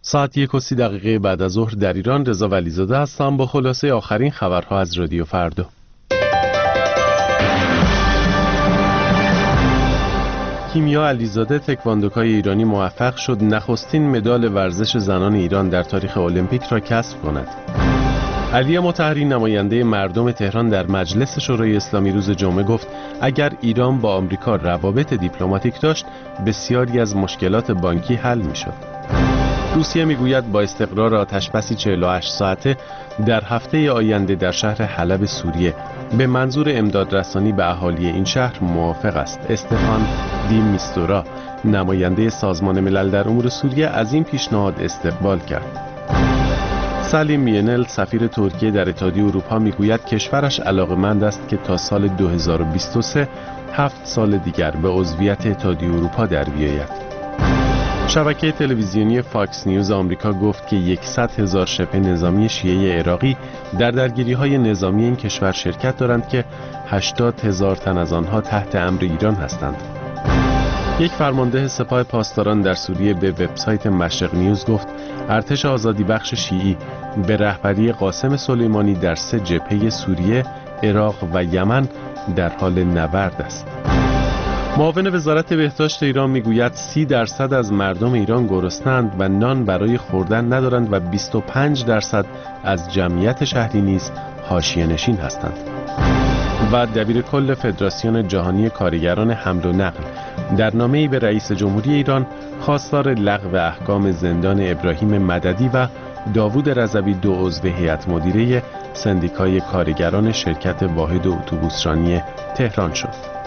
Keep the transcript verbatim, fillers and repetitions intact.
ساعت یک و سی دقیقه بعد از ظهر در ایران. رضا ولیزاده هستم با خلاصه آخرین خبرها از رادیو فردا. کیمیا علیزاده تکواندوکای ایرانی موفق شد نخستین مدال ورزش زنان ایران در تاریخ المپیک را کسب کند. علی مطهری نماینده مردم تهران در مجلس شورای اسلامی روز جمعه گفت اگر ایران با آمریکا روابط دیپلماتیک داشت بسیاری از مشکلات بانکی حل می‌شد. روسیه میگوید با استقرار آتش‌بسی چهل و هشت ساعته در هفته آینده در شهر حلب سوریه به منظور امداد رسانی به اهالی این شهر موافق است. استفان دی میستورا نماینده سازمان ملل در امور سوریه از این پیشنهاد استقبال کرد. سالیم مینل سفیر ترکیه در اتحادیه اروپا میگوید کشورش علاقه‌مند است که تا سال دو هزار و بیست و سه هفت سال دیگر به عضویت اتحادیه اروپا در بیاید. شبکه تلویزیونی فاکس نیوز آمریکا گفت که صد هزار شبه نظامی شیعه عراقی در درگیری‌های نظامی این کشور شرکت دارند که هشتاد هزار تن از آنها تحت امر ایران هستند. یک فرمانده سپاه پاسداران در سوریه به وبسایت مشرق نیوز گفت ارتش آزادی بخش شیعی به رهبری قاسم سلیمانی در سه جبهه سوریه، عراق و یمن در حال نبرد است. معاون وزارت بهداشت ایران میگوید سی درصد از مردم ایران گرسنه‌اند و نان برای خوردن ندارند و بیست و پنج درصد از جمعیت شهری نیز حاشیه‌نشین هستند. و دبیر کل فدراسیون جهانی کارگران حمل و نقل در نامه‌ای به رئیس جمهوری ایران خواستار لغو احکام زندان ابراهیم مددی و داوود رضوی دو عضو هیئت مدیره سندیکای کارگران شرکت واحد اتوبوسرانی تهران شد.